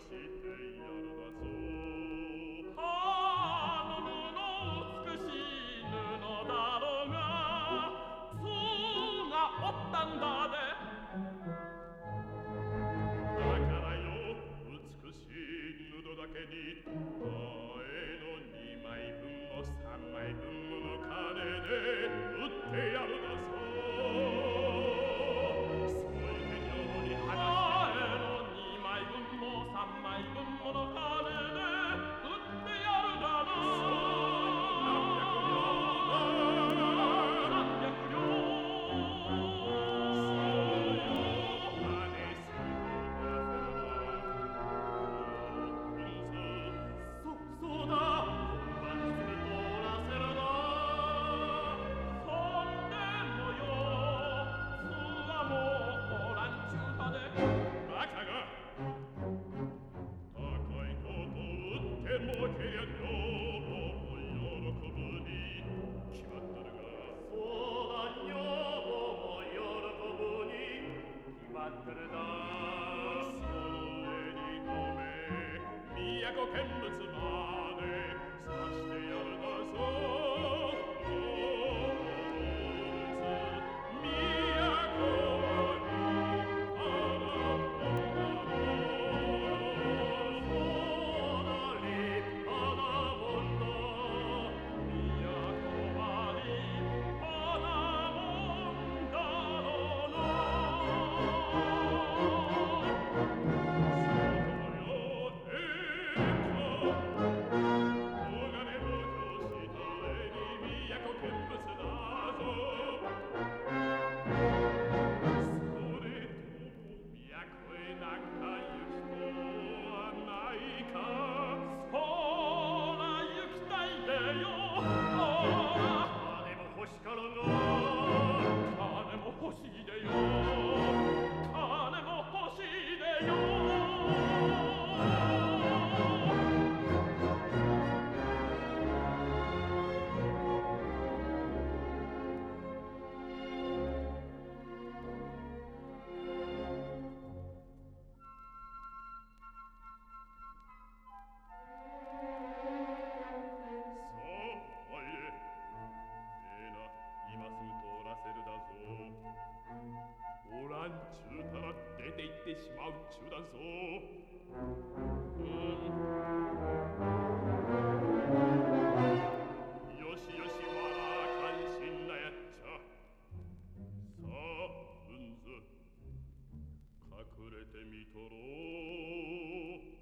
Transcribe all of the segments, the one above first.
してやるだぞ。 あの布美しい布だろうが巣がおったんだで。 だからよ美しい布だけに前の2枚分も3枚分もの金で売ってやるだぞ。そういう手に話しての2枚分も3枚分もの金で売ってやるだろう。何百両そうだ。 もうけりゃ女房も喜ぶに決まっとるが。 そうだ、女房も喜ぶに決まっとるだ。 その上に飲め都見物までさしてやるだぞ。 欲しいでよ、金も欲しいでよ。 今すぐ通らせるだぞ。おらんちゅうたら出て行ってしまうっちゅうだぞ。よしよしわら関心なやっちゃ。さあうんず隠れてみとろう。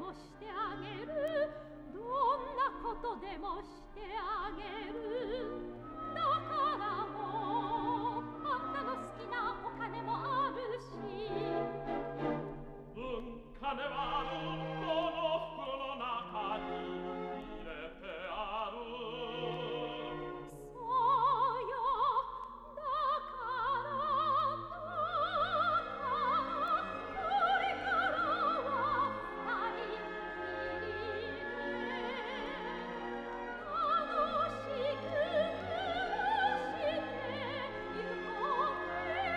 もしてあげるどんなことでもしてあげるだからもうあんたの好きなお金もあるし金はあるこの服の中に入れてあるそうよだからこれからは二人きりで楽しく暮らしてゆこう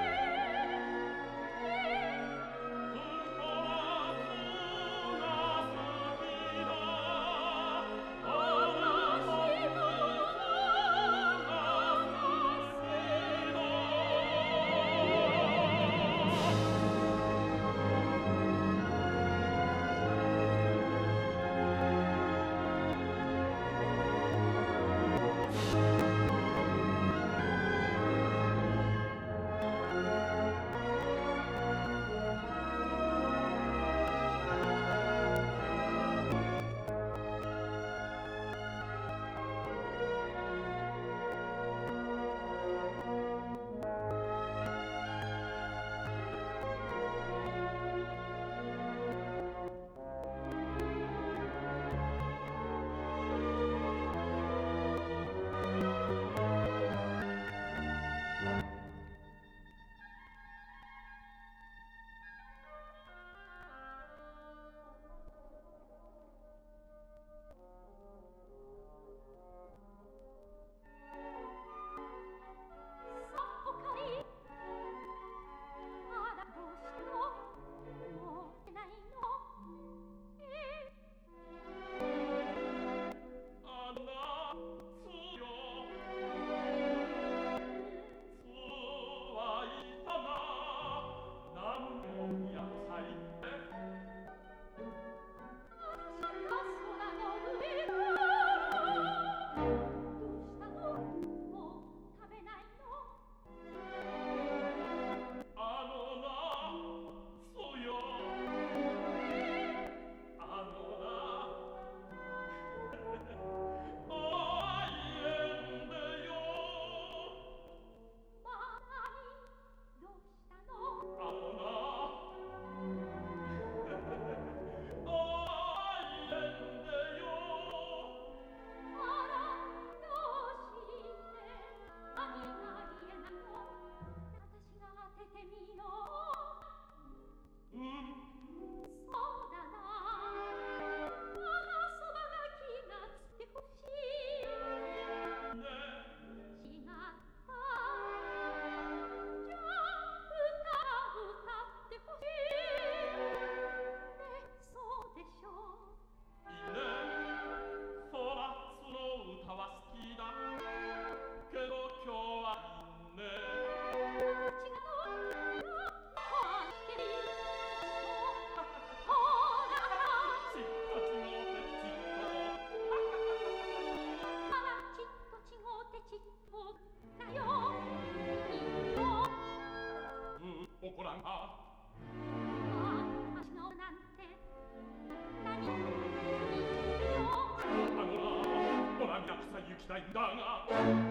怒らんか私のなんて何もいいよあのなお涙くさい行きたいんだが